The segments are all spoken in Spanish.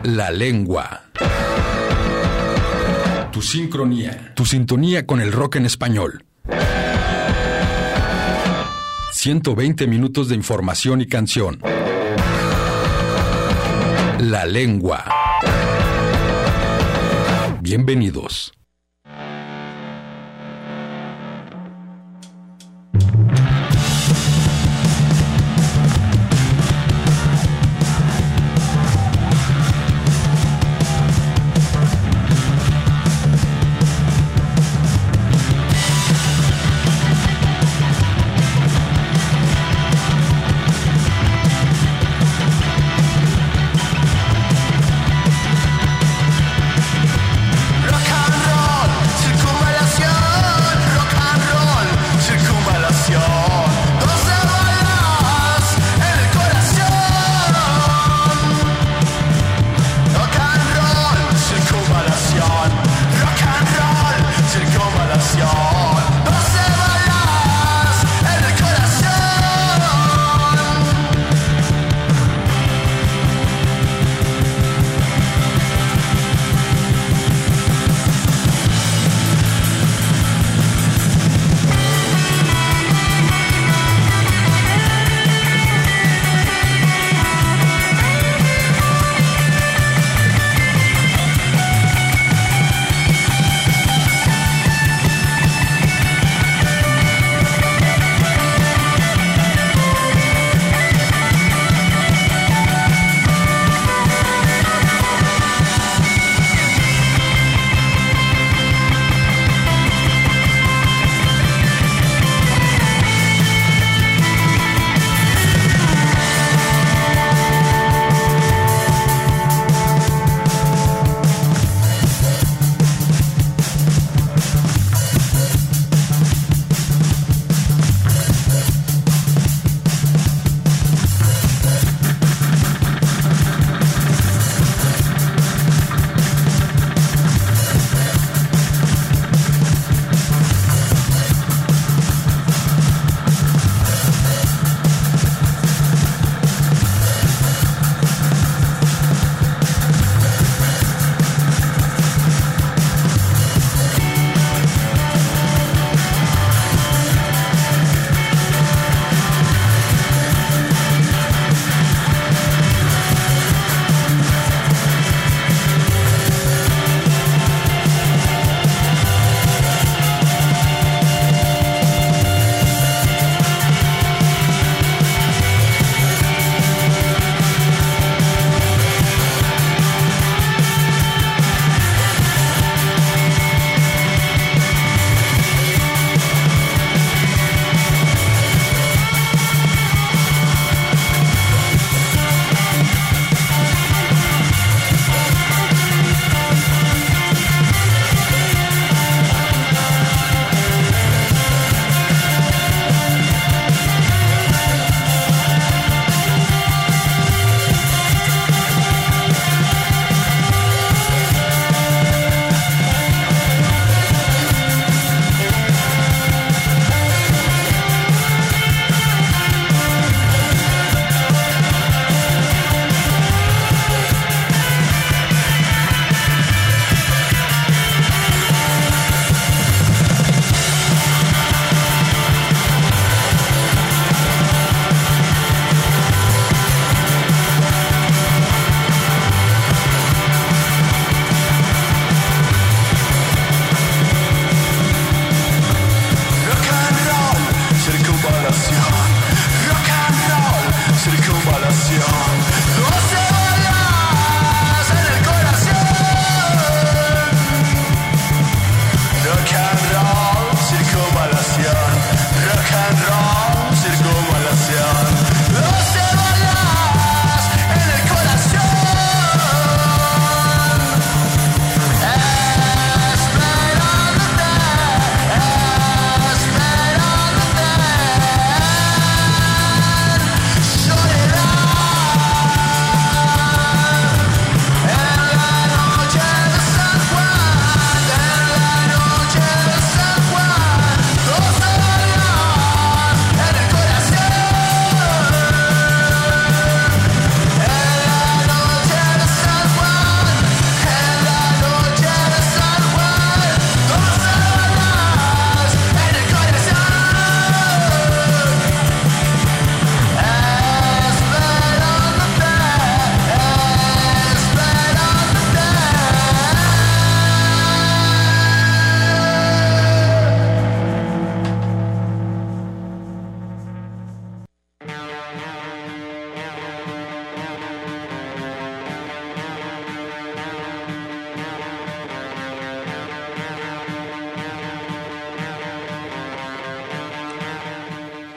La lengua. Tu sincronía. Tu sintonía con el rock en español. 120 minutos de información y canción. La lengua. Bienvenidos. Rock and roll.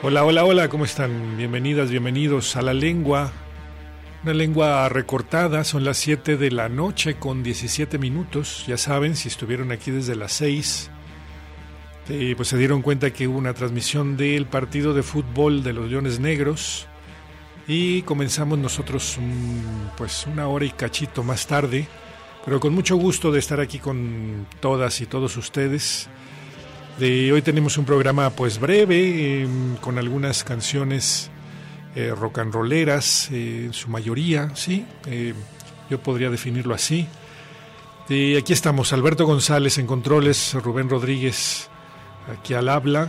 Hola, hola, hola, ¿cómo están? Bienvenidas, bienvenidos a La Lengua, una lengua recortada. Son las 7 de la noche con 17 minutos. Ya saben, si estuvieron aquí desde las 6, pues se dieron cuenta que hubo una transmisión del partido de fútbol de los Leones Negros y comenzamos nosotros pues una hora y cachito más tarde, pero con mucho gusto de estar aquí con todas y todos ustedes. Hoy tenemos un programa pues breve, con algunas canciones rock and rolleras, en su mayoría, sí, yo podría definirlo así. Aquí estamos, Alberto González en controles, Rubén Rodríguez aquí al habla.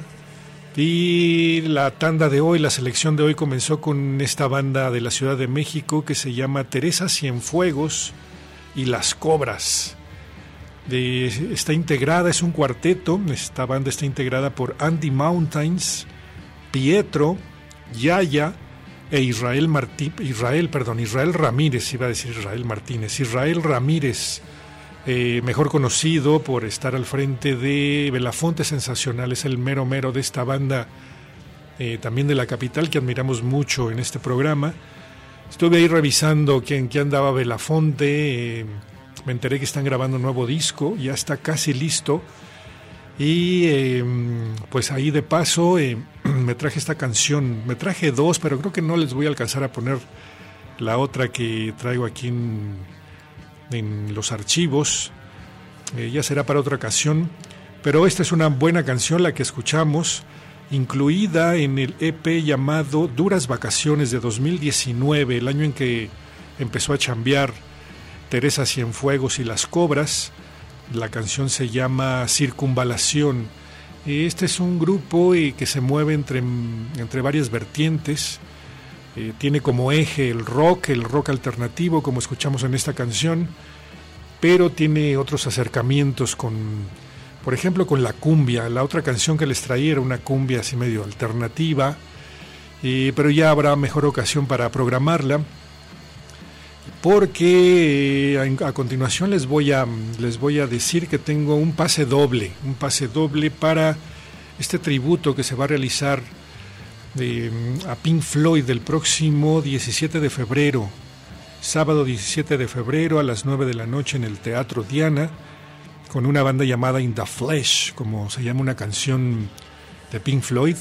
Y la tanda de hoy, la selección de hoy comenzó con esta banda de la Ciudad de México que se llama Teresa Cienfuegos y Las Cobras. Está integrada, es un cuarteto. Esta banda está integrada por Andy Mountains, Pietro, Yaya e Israel Ramírez, iba a decir Israel Martínez, Israel Ramírez, mejor conocido por estar al frente de Belafonte Sensacional, es el mero de esta banda, también de la capital, que admiramos mucho en este programa. Estuve ahí revisando en qué andaba Belafonte. Me enteré que están grabando un nuevo disco, ya está casi listo. Y pues ahí de paso me traje esta canción, me traje dos, pero creo que no les voy a alcanzar a poner la otra que traigo aquí en los archivos. Ya será para otra ocasión, pero esta es una buena canción la que escuchamos, incluida en el EP llamado Duras Vacaciones de 2019, el año en que empezó a chambear Teresa Cienfuegos y Las Cobras. La canción se llama Circunvalación. Este es un grupo que se mueve entre varias vertientes. Tiene como eje el rock alternativo, como escuchamos en esta canción, pero tiene otros acercamientos por ejemplo, con la cumbia. La otra canción que les traía era una cumbia así medio alternativa, pero ya habrá mejor ocasión para programarla, porque a continuación les voy a decir que tengo un pase doble para este tributo que se va a realizar a Pink Floyd el próximo 17 de febrero, sábado 17 de febrero a las 9 de la noche en el Teatro Diana, con una banda llamada In the Flesh, como se llama una canción de Pink Floyd.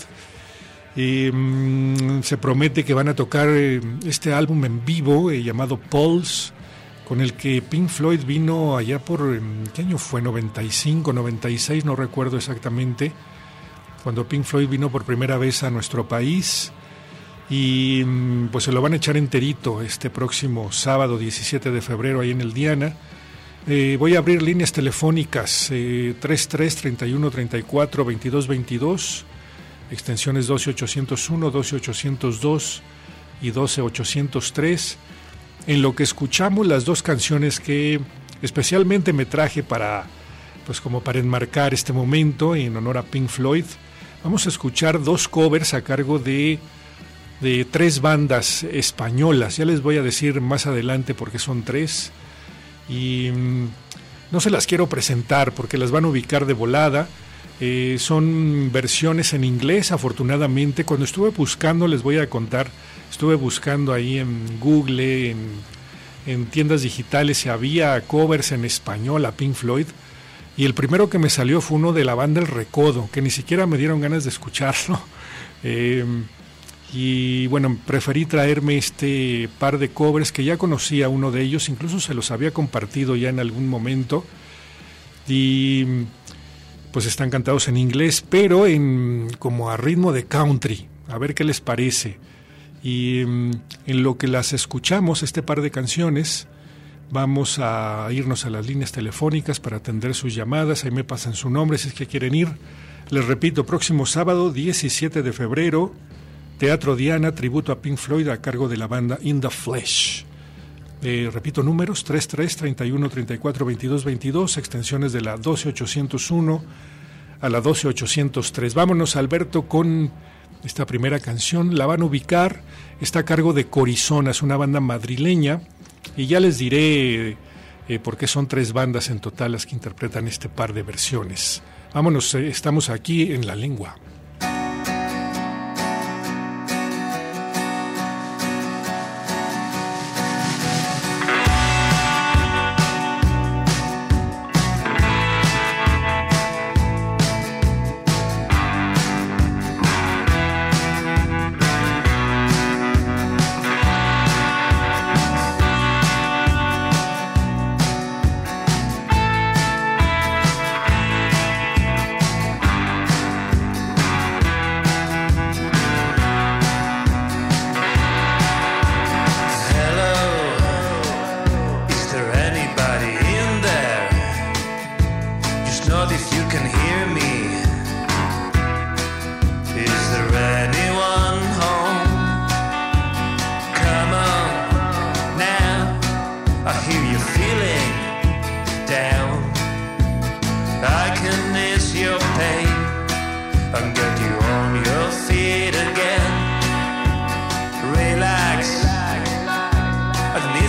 Se promete que van a tocar este álbum en vivo llamado Pulse, con el que Pink Floyd vino allá por, ¿qué año fue? 95, 96, no recuerdo exactamente, cuando Pink Floyd vino por primera vez a nuestro país, y pues se lo van a echar enterito este próximo sábado 17 de febrero ahí en el Diana. Voy a abrir líneas telefónicas 33 31 34 22 22, extensiones 12801, 12802 y 12803, en lo que escuchamos las dos canciones que especialmente me traje para enmarcar este momento en honor a Pink Floyd. Vamos a escuchar dos covers a cargo de tres bandas españolas. Ya les voy a decir más adelante porque son tres, y no se las quiero presentar porque las van a ubicar de volada. Son versiones en inglés, afortunadamente. Cuando estuve buscando, les voy a contar, estuve buscando ahí en Google, en tiendas digitales, si había covers en español a Pink Floyd, y el primero que me salió fue uno de la banda El Recodo, que ni siquiera me dieron ganas de escucharlo. Y bueno, preferí traerme este par de covers que ya conocía uno de ellos, incluso se los había compartido ya en algún momento, y pues están cantados en inglés, pero como a ritmo de country. A ver qué les parece. Y en lo que las escuchamos, este par de canciones, vamos a irnos a las líneas telefónicas para atender sus llamadas. Ahí me pasan su nombre si es que quieren ir. Les repito, próximo sábado 17 de febrero, Teatro Diana, tributo a Pink Floyd a cargo de la banda In the Flesh. Repito, números 33 31 34 22 22, extensiones de la 12801 a la 12803. Vámonos, Alberto, con esta primera canción. La van a ubicar, está a cargo de Corizona, es una banda madrileña, y ya les diré por qué son tres bandas en total las que interpretan este par de versiones. Vámonos, estamos aquí en La Lengua.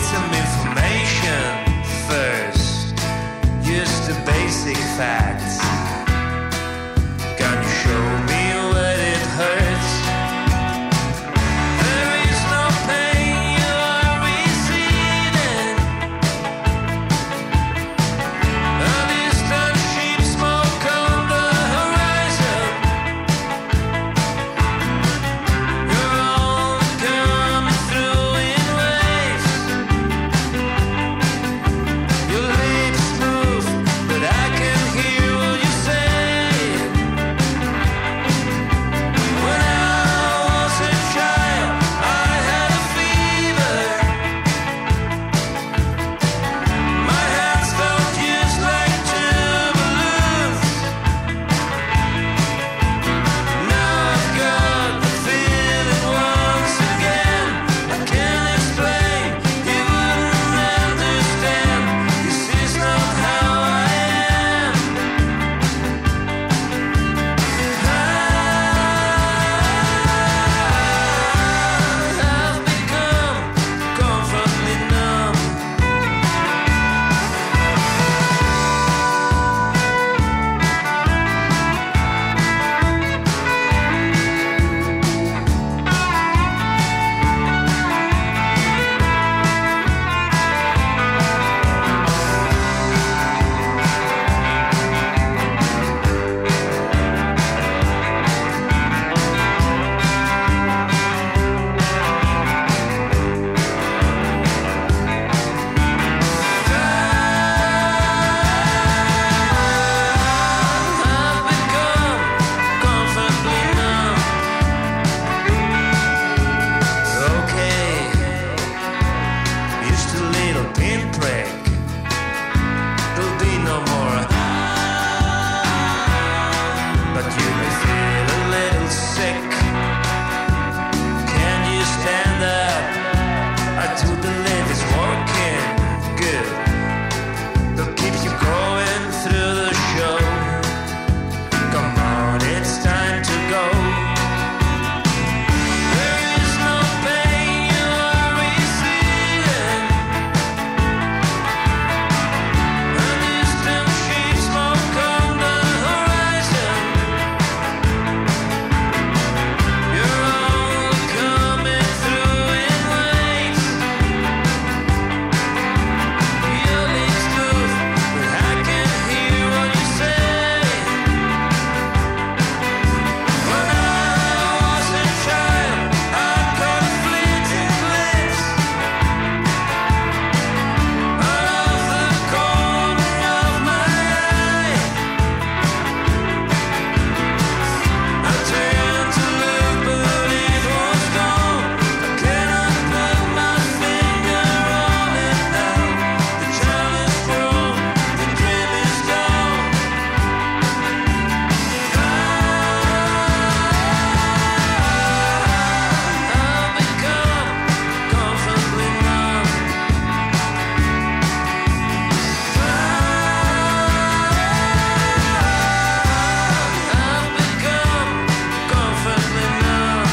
some information first, just the basic facts. Can you show me where it hurts? There is no pain you are receiving. A distant sheep smoke on the horizon. You're all coming through in waves. Your lips move, but I can hear what you say. When I was a child, I had a fever. My hands felt just like two balloons. Now I've got the feeling once again. I can't explain, you wouldn't understand. This is not how I am. I've become comfortably numb. I've become comfortably numb. Okay, just a little pinprick. There'll be no more. But you may feel a little sick. Can you stand up? I do believe it's working good. They'll keep you going through the show. Come on, it's time to go. There is no pain you are receiving. A distant sheep smoke on the horizon. You're all coming through in waves. Your lips move, but I can hear what you say. When I was a child, I caught a fleeting glimpse out of the corner of my eye. I turned to look, but it was gone. I cannot put my finger on it now. The child is grown, the dream is gone. I've become comfortably numb. I've become comfortably numb.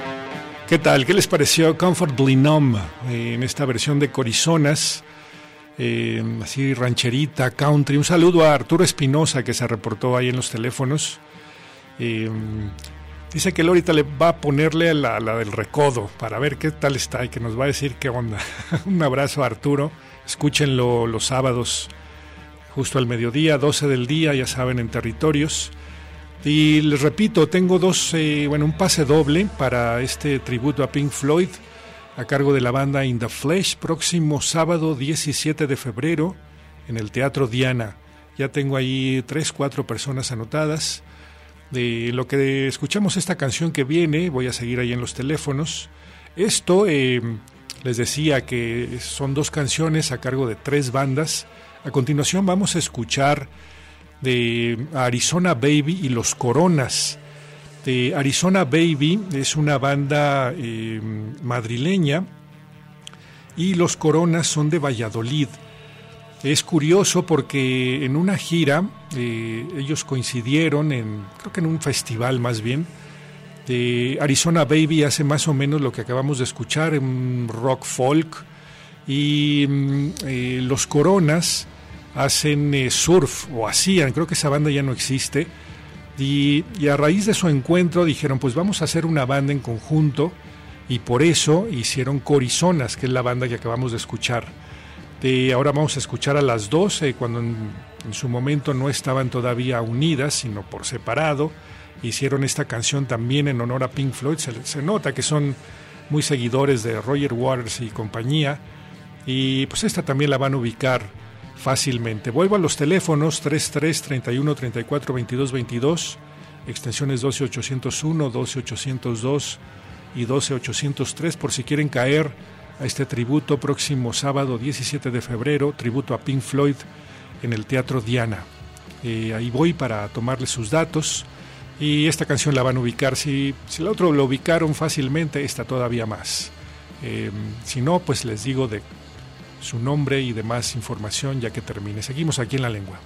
¿Qué tal? ¿Qué les pareció Comfortably Numb en esta versión de Corizonas? así rancherita, country. Un saludo a Arturo Espinosa, que se reportó ahí en los teléfonos. Dice que él ahorita le va a ponerle la del recodo para ver qué tal está y que nos va a decir qué onda. Un abrazo a Arturo. Escúchenlo los sábados justo al mediodía, 12 del día, ya saben, en Territorios. Y les repito, tengo un pase doble para este tributo a Pink Floyd a cargo de la banda In the Flesh, próximo sábado 17 de febrero en el Teatro Diana. Ya tengo ahí 3-4 personas anotadas. De lo que escuchamos esta canción que viene, voy a seguir ahí en los teléfonos. Esto, les decía que son 2 canciones a cargo de 3 bandas. A continuación vamos a escuchar de Arizona Baby y Los Coronas. De Arizona Baby es una banda madrileña y Los Coronas son de Valladolid. Es curioso porque en una gira ellos coincidieron creo que en un festival más bien. Arizona Baby hace más o menos lo que acabamos de escuchar, un rock folk, y Los Coronas hacen surf, o hacían, creo que esa banda ya no existe, y a raíz de su encuentro dijeron, pues vamos a hacer una banda en conjunto, y por eso hicieron Corizonas, que es la banda que acabamos de escuchar. Ahora vamos a escuchar a las dos, cuando en su momento no estaban todavía unidas, sino por separado. Hicieron esta canción también en honor a Pink Floyd. Se nota que son muy seguidores de Roger Waters y compañía, y pues esta también la van a ubicar fácilmente. Vuelvo a los teléfonos 33-31-34-22-22, extensiones 12-801, 12-802 y 12-803, por si quieren caer a este tributo próximo sábado 17 de febrero, tributo a Pink Floyd en el Teatro Diana. Ahí voy para tomarles sus datos, y esta canción la van a ubicar. Si la otra lo ubicaron fácilmente, esta todavía más. Si no, pues les digo de su nombre y demás información ya que termine. Seguimos aquí en La Lengua.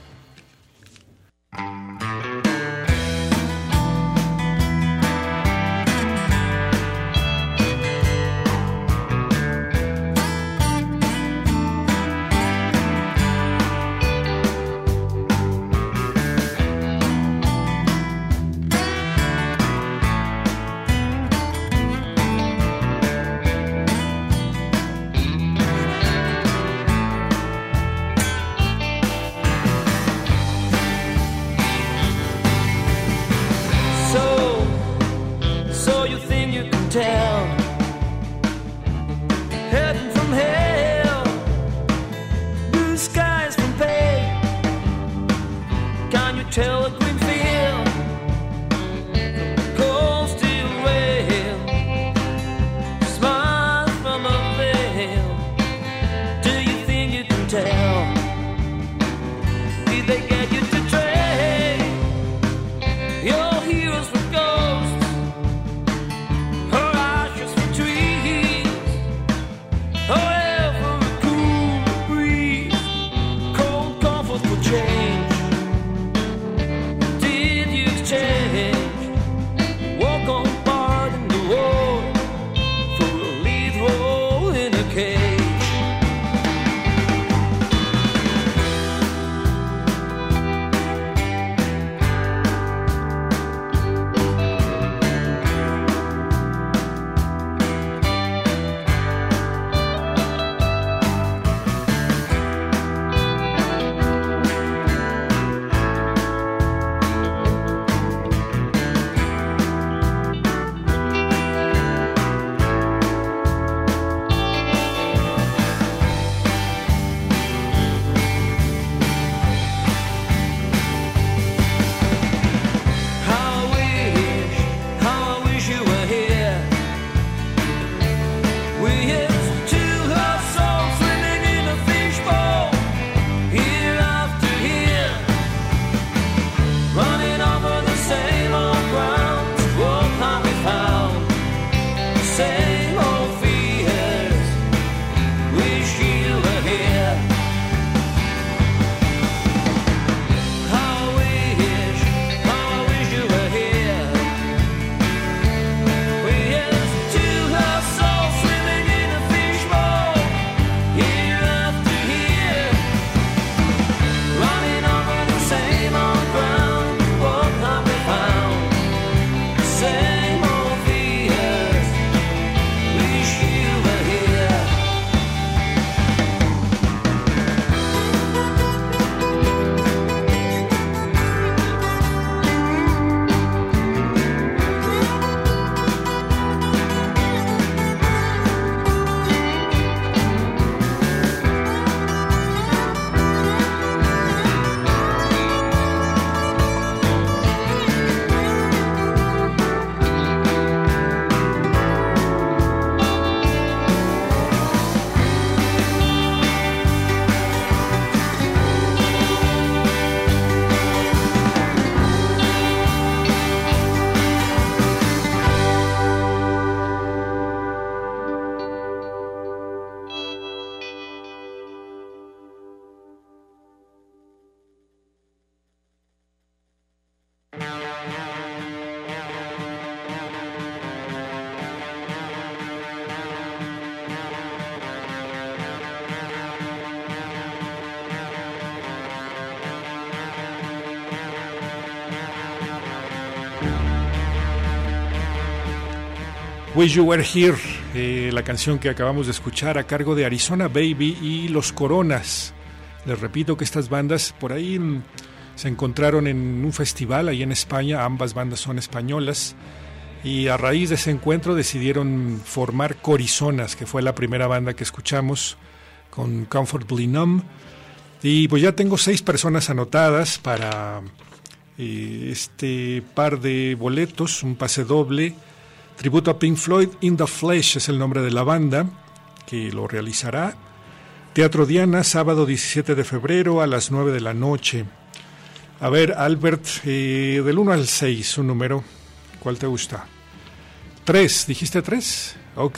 Wish You Were Here, la canción que acabamos de escuchar a cargo de Arizona Baby y Los Coronas. Les repito que estas bandas por ahí se encontraron en un festival ahí en España, ambas bandas son españolas, y a raíz de ese encuentro decidieron formar Corizonas, que fue la primera banda que escuchamos con Comfortably Numb. Y pues ya tengo 6 personas anotadas para este par de boletos, un pase doble. Tributo a Pink Floyd, In the Flesh es el nombre de la banda que lo realizará. Teatro Diana, sábado 17 de febrero a las 9 de la noche. A ver, Albert, del 1 al 6, un número, ¿cuál te gusta? 3, ¿dijiste 3? Ok.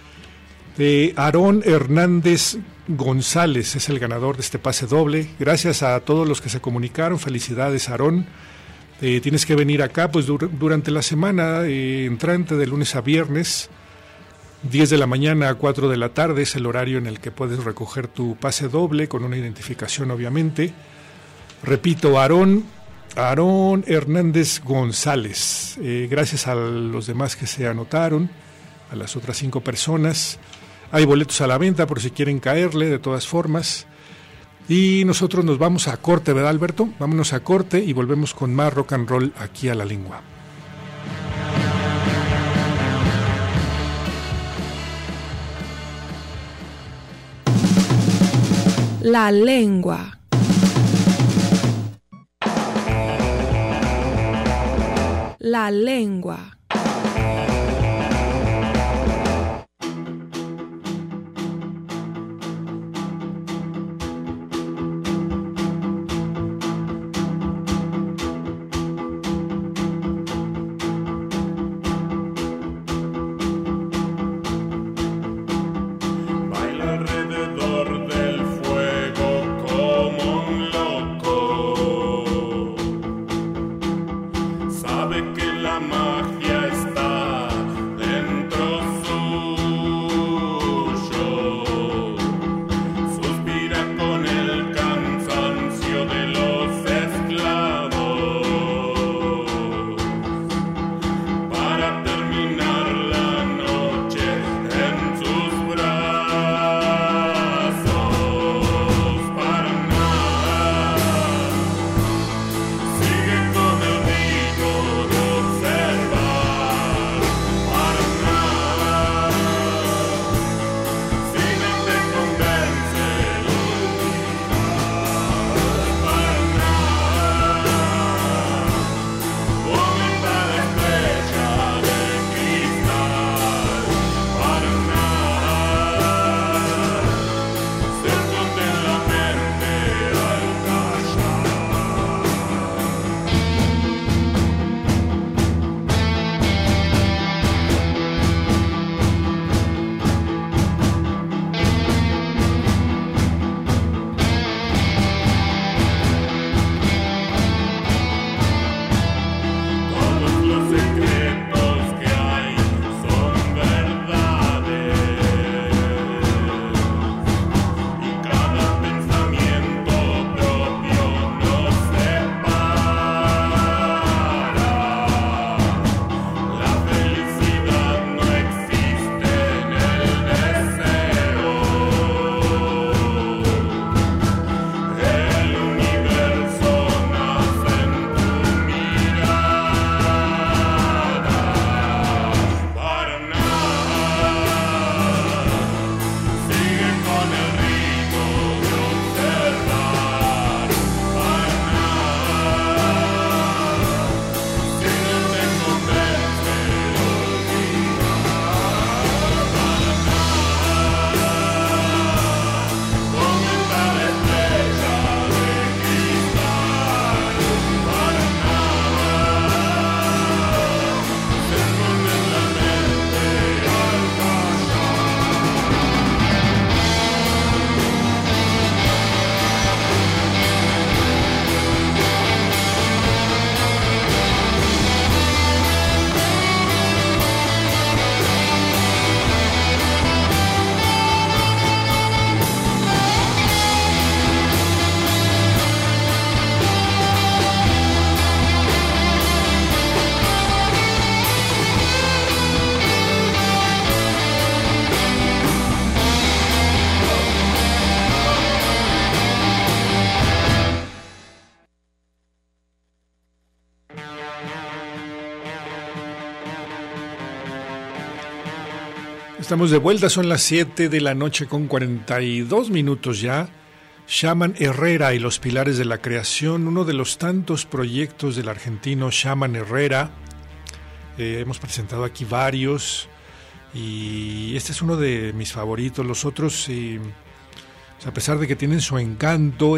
Aarón Hernández González es el ganador de este pase doble. Gracias a todos los que se comunicaron, felicidades, Aarón. Tienes que venir acá pues durante la semana entrante de lunes a viernes, 10 de la mañana a 4 de la tarde es el horario en el que puedes recoger tu pase doble con una identificación obviamente. Repito, Aarón Hernández González. Gracias a los demás que se anotaron, a las otras 5 personas. Hay boletos a la venta por si quieren caerle de todas formas. Y nosotros nos vamos a corte, ¿verdad, Alberto? Vámonos a corte y volvemos con más rock and roll aquí a La Lengua. La Lengua. La Lengua. Sabe que la magia Estamos de vuelta, son las 7 de la noche con 42 minutos ya. Shaman Herrera y los pilares de la creación, uno de los tantos proyectos del argentino Shaman Herrera. Hemos presentado aquí varios y este es uno de mis favoritos. Los otros, a pesar de que tienen su encanto,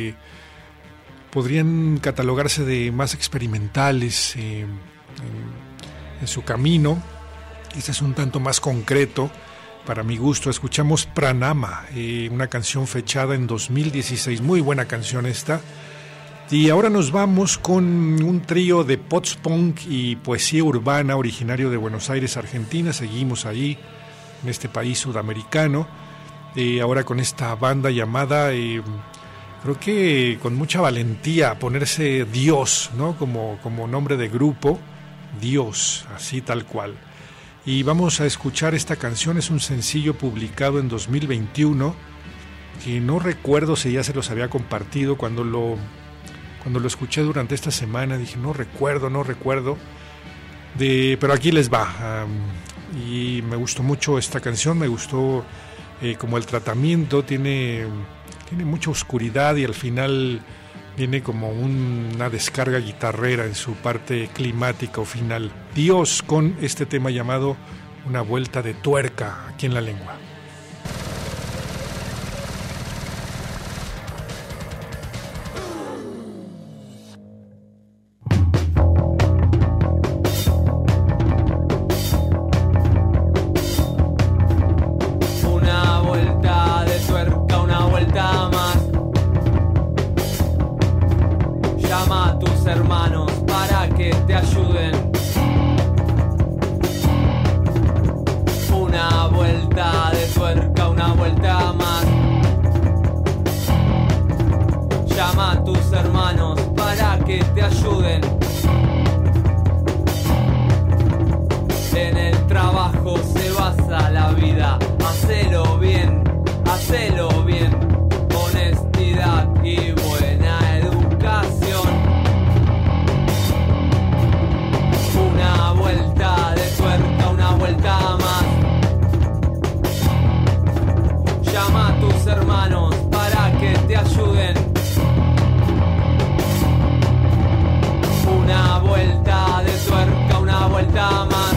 podrían catalogarse de más experimentales en su camino. Este es un tanto más concreto para mi gusto. Escuchamos Pranama, una canción fechada en 2016, muy buena canción esta. Y ahora nos vamos con un trío de post-punk y poesía urbana originario de Buenos Aires, Argentina. Seguimos ahí, en este país sudamericano. Ahora con esta banda llamada, creo que con mucha valentía, ponerse Dios, ¿no? Como nombre de grupo, Dios, así tal cual. Y vamos a escuchar esta canción, es un sencillo publicado en 2021, que no recuerdo si ya se los había compartido cuando lo escuché durante esta semana. Dije, no recuerdo, pero aquí les va. Y me gustó mucho esta canción, me gustó como el tratamiento, tiene mucha oscuridad y al final viene como una descarga guitarrera en su parte climática o final. Dios, con este tema llamado Una vuelta de tuerca, aquí en La Lengua. Una vuelta de tuerca, una vuelta más. Llama a tus hermanos para que te ayuden. Una vuelta de tuerca, una vuelta más. Llama a tus hermanos para que te ayuden. En el trabajo se basa la vida. Hacelo bien, honestidad y buena educación. Una vuelta de tuerca, una vuelta más. Llama a tus hermanos para que te ayuden. Una vuelta de tuerca, una vuelta más.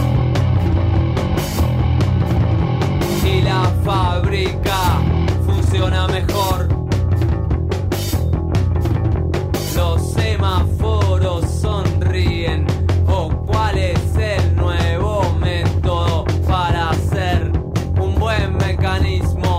Y la fábrica funciona mejor. Los semáforos sonríen. ¿O cuál es el nuevo método para hacer un buen mecanismo?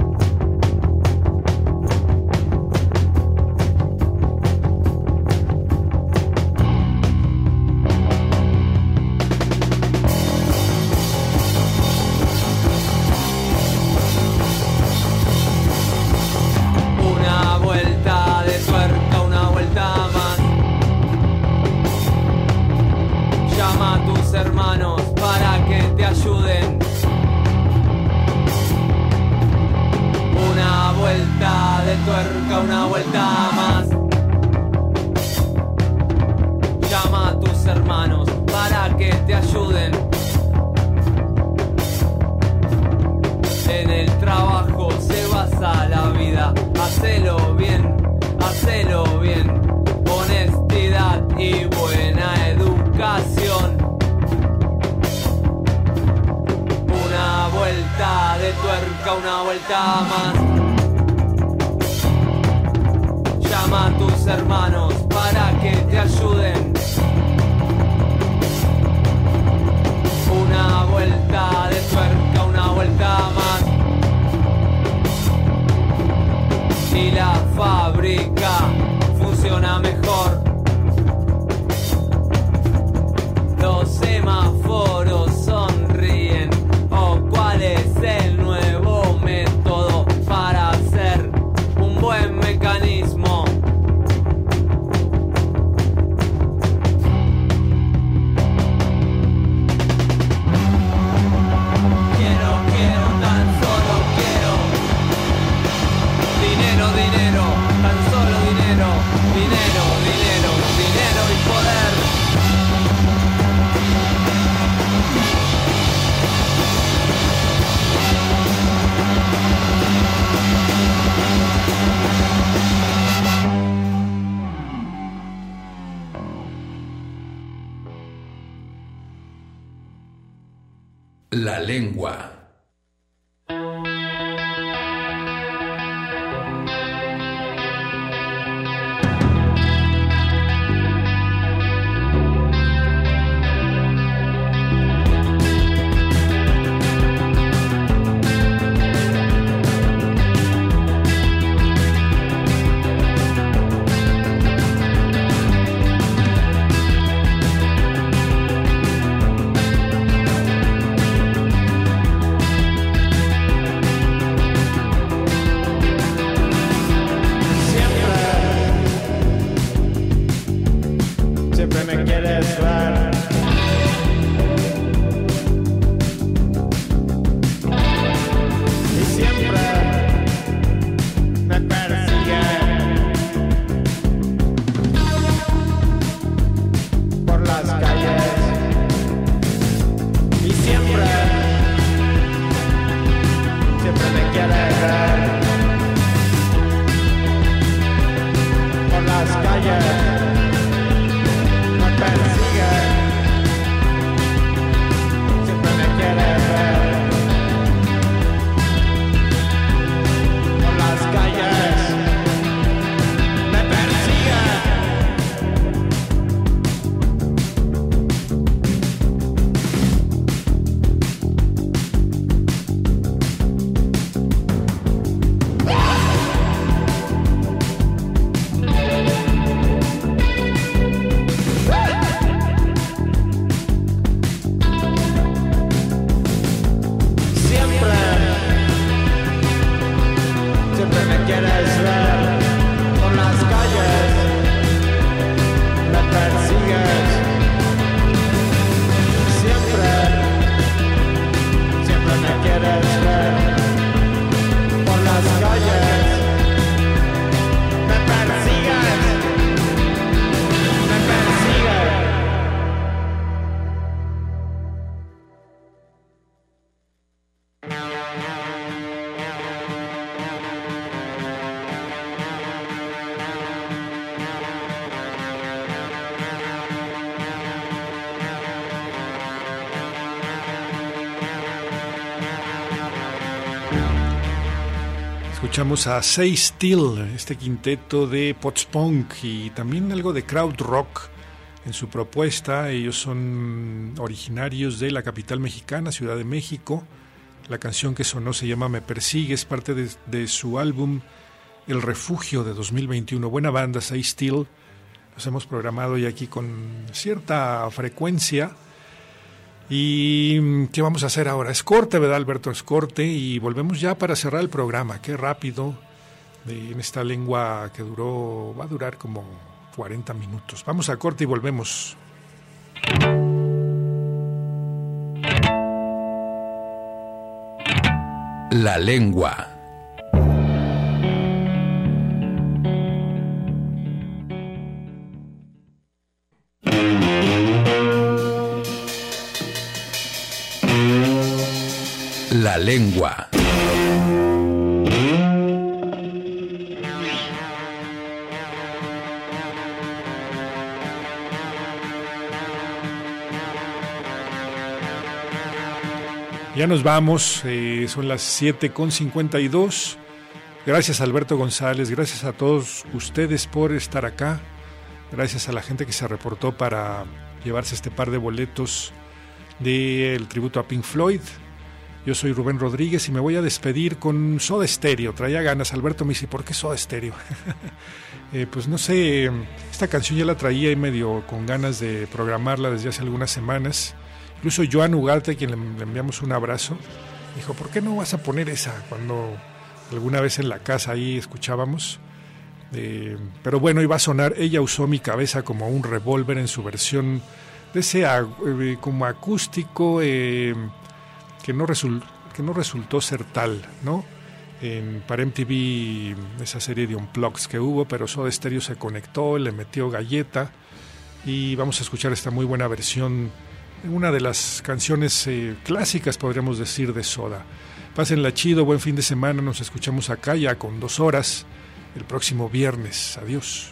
Una vuelta de tuerca, una vuelta más. Llama a tus hermanos para que te ayuden. Una vuelta de tuerca, una vuelta más. Llama a tus hermanos para que te ayuden. En el trabajo se basa la vida. Hacelo bien, honestidad y buena educación. Una vuelta de tuerca, una vuelta más. Llama a tus hermanos para que te ayuden. Una vuelta de tuerca, una vuelta más. Y la fábrica funciona mejor. Los semáforos sonríen. ¿O cuál es el nuevo método para hacer un buen mecanismo? La lengua. Siempre me quieres ver. Y siempre me persigues por las calles. Y siempre me quieres ver por las calles. Persigue, siempre me quiere ver por las calles, me persigue. Siempre me quieres ver por las calles, me persigues. Siempre me quieres ver por las calles, me persigues, me persigues. Escuchamos a Say Still, este quinteto de post-punk y también algo de crowd rock en su propuesta. Ellos son originarios de la capital mexicana, Ciudad de México. La canción que sonó se llama Me Persigue, es parte de su álbum El Refugio de 2021. Buena banda, Say Still. Los hemos programado ya aquí con cierta frecuencia. ¿Y qué vamos a hacer ahora? Es corte, ¿verdad, Alberto? Es corte y volvemos ya para cerrar el programa. Qué rápido, en esta lengua que va a durar como 40 minutos. Vamos a corte y volvemos. La lengua. La lengua. Ya nos vamos, son las 7:52. Gracias a Alberto González, gracias a todos ustedes por estar acá. Gracias a la gente que se reportó para llevarse este par de boletos del tributo a Pink Floyd. Yo soy Rubén Rodríguez y me voy a despedir con Soda Stereo. Traía ganas, Alberto me dice, ¿por qué Soda Stereo? Pues no sé, esta canción ya la traía y medio con ganas de programarla desde hace algunas semanas. Incluso Joan Ugarte, a quien le enviamos un abrazo, dijo, ¿por qué no vas a poner esa? Cuando alguna vez en la casa ahí escuchábamos. Pero bueno, iba a sonar Ella usó mi cabeza como un revólver en su versión de ese como acústico que no resultó ser tal, ¿no? Para MTV, esa serie de Unplugged que hubo, pero Soda Stereo se conectó, le metió galleta y vamos a escuchar esta muy buena versión, una de las canciones clásicas, podríamos decir, de Soda. Pásenla chido, buen fin de semana, nos escuchamos acá ya con 2 horas el próximo viernes. Adiós.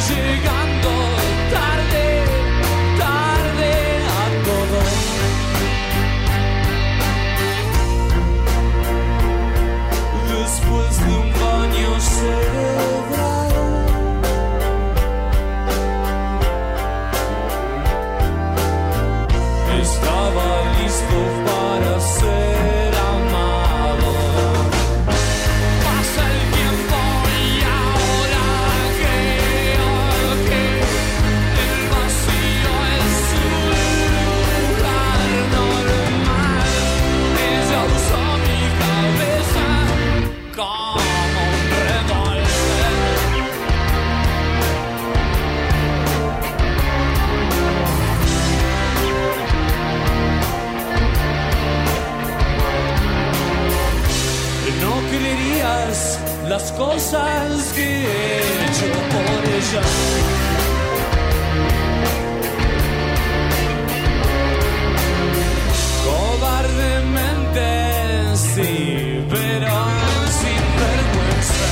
llegando tarde, tarde a todo. Después de un baño cerebral, estaba listo para ser amado. Pasa el tiempo y ahora creo que el vacío es su lugar normal. Ella usó mi cabeza como un revólver. No creerías las cosas que he hecho por ella. Cobardemente, sí, pero sin vergüenza.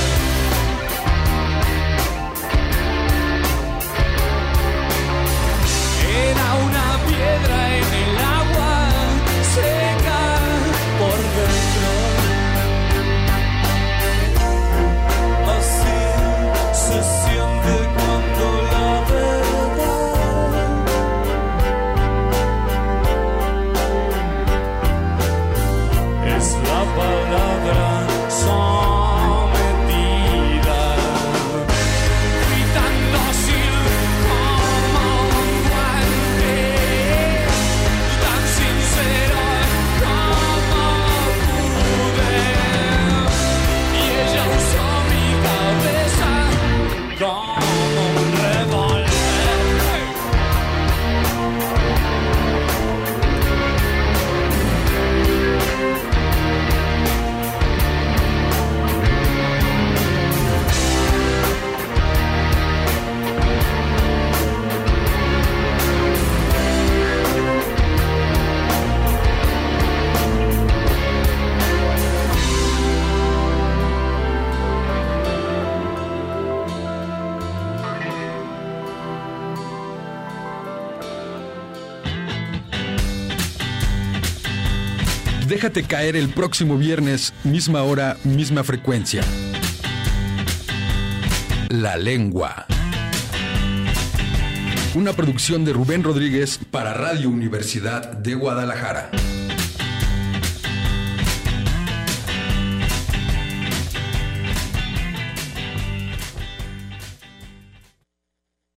Era una piedra en el agua, seca por dentro. Así se siente cuando la verdad es la palabra sometida, gritando sin como un guante, tan sincero como pude. Y ella usó mi cabeza como un revólver. Déjate caer el próximo viernes, misma hora, misma frecuencia. La Lengua. Una producción de Rubén Rodríguez para Radio Universidad de Guadalajara.